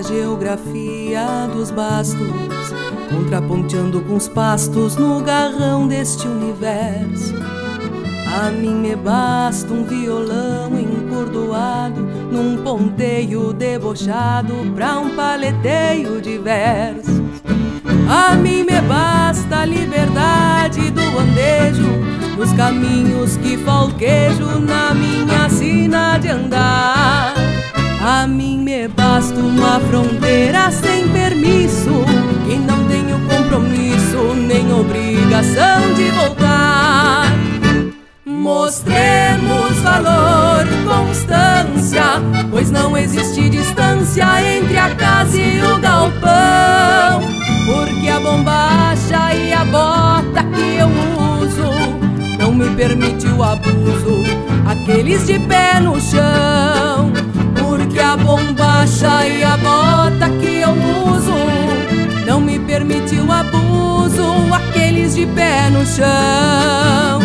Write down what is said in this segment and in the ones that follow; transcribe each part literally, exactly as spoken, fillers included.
a geografia dos bastos, contraponteando com os pastos no garrão deste universo. A mim me basta um violão encordoado num ponteio debochado pra um paleteio de versos. A mim me basta a liberdade do andejo nos caminhos que falquejo na minha sina de andar. A mim me basta uma fronteira sem permisso, que não tenho compromisso nem obrigação de voltar. Mostremos valor, constância, pois não existe distância entre a casa e o galpão. Porque a bombacha e a bota que eu uso não me permite o abuso, aqueles de pé no chão. Porque a bombacha e a bota que eu uso não me permite o abuso, aqueles de pé no chão.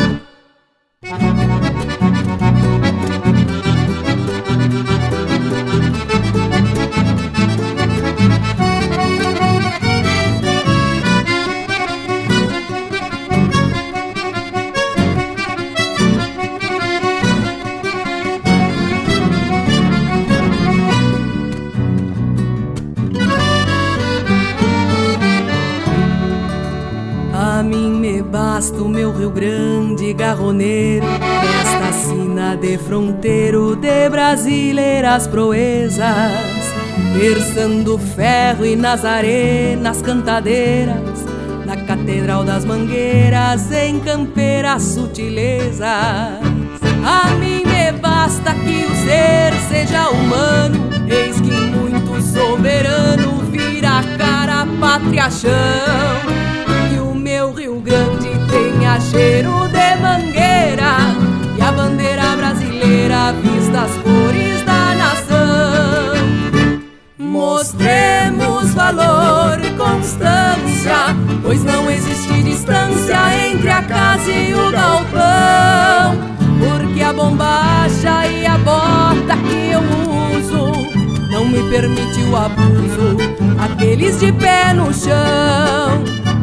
A mim me basta o meu Rio Grande garroneiro, esta sina de fronteiro de brasileiras proezas, terçando ferro e nas arenas cantadeiras, na Catedral das Mangueiras, em campeiras sutilezas. A mim me basta que o ser seja humano, eis que muito soberano vira a cara a pátria chão. Meu Rio Grande tenha cheiro de mangueira e a bandeira brasileira vista as cores da nação. Mostremos valor e constância, pois não existe distância entre a casa e o galpão. Porque a bombacha e a bota que eu uso não me permite o abuso, aqueles de pé no chão.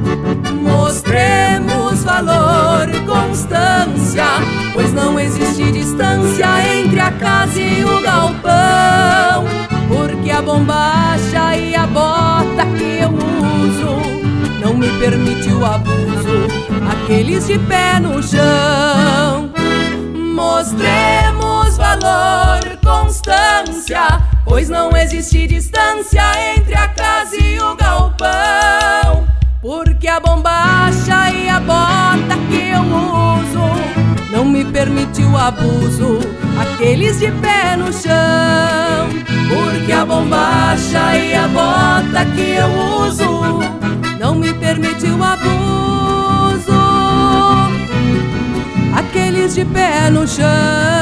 Mostremos valor e constância, pois não existe distância entre a casa e o galpão. Porque a bombacha e a bota que eu uso não me permite o abuso, aqueles de pé no chão. Mostremos valor e constância, pois não existe distância entre a casa e o galpão. Porque a bombacha e a bota que eu uso não me permite o abuso, aqueles de pé no chão. Porque a bombacha e a bota que eu uso não me permite o abuso, aqueles de pé no chão.